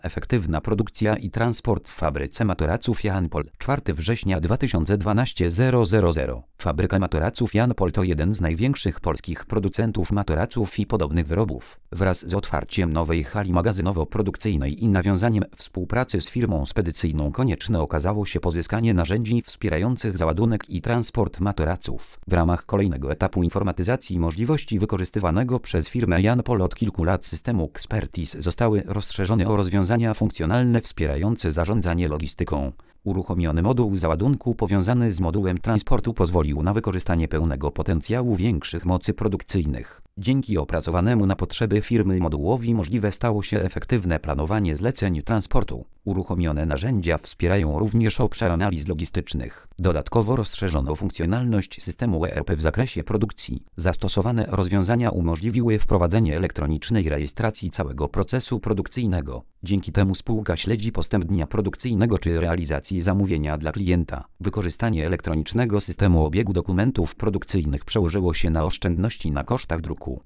Efektywna produkcja i transport w fabryce materaców Janpol. 4 września 2012 000. Fabryka materaców Janpol to jeden z największych polskich producentów materaców i podobnych wyrobów. Wraz z otwarciem nowej hali magazynowo-produkcyjnej i nawiązaniem współpracy z firmą spedycyjną konieczne okazało się pozyskanie narzędzi wspierających załadunek i transport materaców. W ramach kolejnego etapu informatyzacji możliwości wykorzystywanego przez firmę Janpol od kilku lat systemu Xpertise zostały rozszerzone o rozwiązania funkcjonalne wspierające zarządzanie logistyką. Uruchomiony moduł załadunku powiązany z modułem transportu pozwolił na wykorzystanie pełnego potencjału większych mocy produkcyjnych. Dzięki opracowanemu na potrzeby firmy modułowi możliwe stało się efektywne planowanie zleceń transportu. Uruchomione narzędzia wspierają również obszar analiz logistycznych. Dodatkowo rozszerzono funkcjonalność systemu ERP w zakresie produkcji. Zastosowane rozwiązania umożliwiły wprowadzenie elektronicznej rejestracji całego procesu produkcyjnego. Dzięki temu spółka śledzi postęp dnia produkcyjnego czy realizacji zamówienia dla klienta. Wykorzystanie elektronicznego systemu obiegu dokumentów produkcyjnych przełożyło się na oszczędności na kosztach druku.